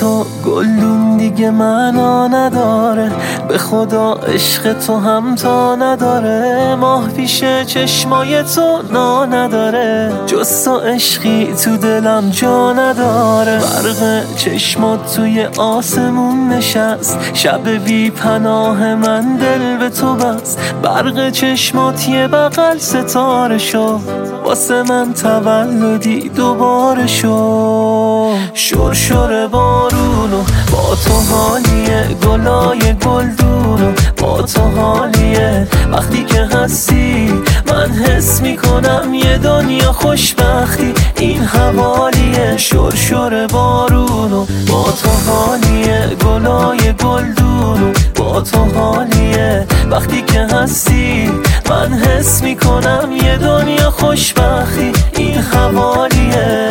تو گلدون دیگه معنا نداره، به خدا عشق تو هم تا نداره. ماه پیش چشمای تو نا نداره، جز تو عشقی تو دلم جا نداره. برق چشمات توی آسمون نشست، شب بی پناه من دل به تو بست. برق چشمات یه بغل ستاره شد، واسه من تولدی دوباره شد. شرشر بارونو با تو حالیه، گلای گلدونو با تو حالیه. وقتی که هستی من حس میکنم یه دنیا خوشبختی این حوالیه. شرشر بارونو با تو حالیه، گلای گلدونو با تو حالیه. وقتی که هستی من حس میکنم یه دنیا خوشبختی این حوالیه.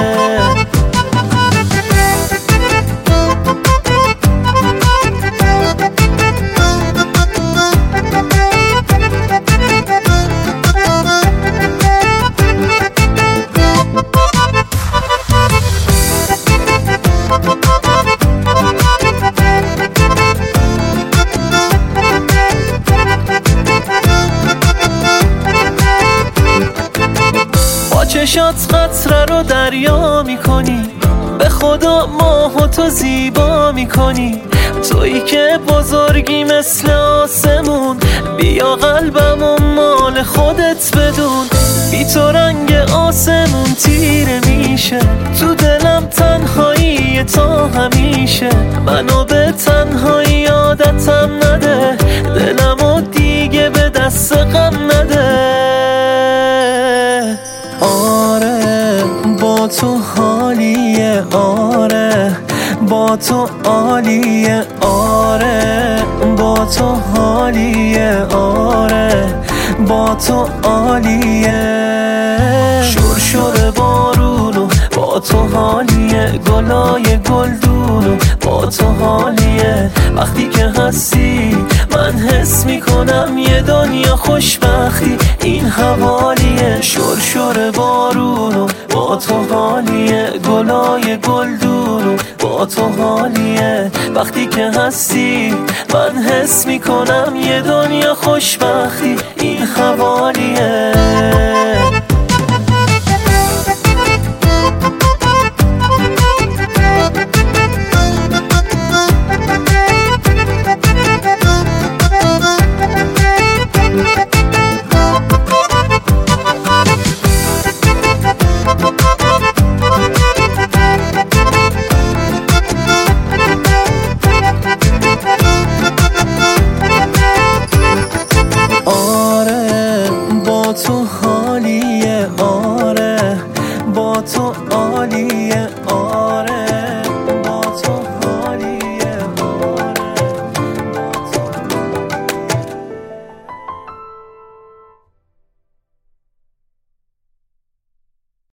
چشات قطره رو دریا میکنی، به خدا ماهو تو زیبا میکنی. تویی که بزرگی مثل آسمون، بیا قلبمو مال خودت بدون. بی تو رنگ آسمون تیره میشه، تو دلم تنهایی تا همیشه. منو به تنهایی عادتم نده، دلمو دیگه به دست غم نده. آره با تو حالیه، آره با تو عالیه، آره با تو حالیه، آره با تو عالیه. شرشر بارونو با تو حالیه، گلای گلدونو با تو حالیه. وقتی که هستی من حس میکنم یه دنیا خوشبختی این حوالیه. شرشر بارونو با تو حالیه، گلای گلدونو با تو حالیه. وقتی که هستی من حس میکنم یه دنیا خوشبختی این حوالیه.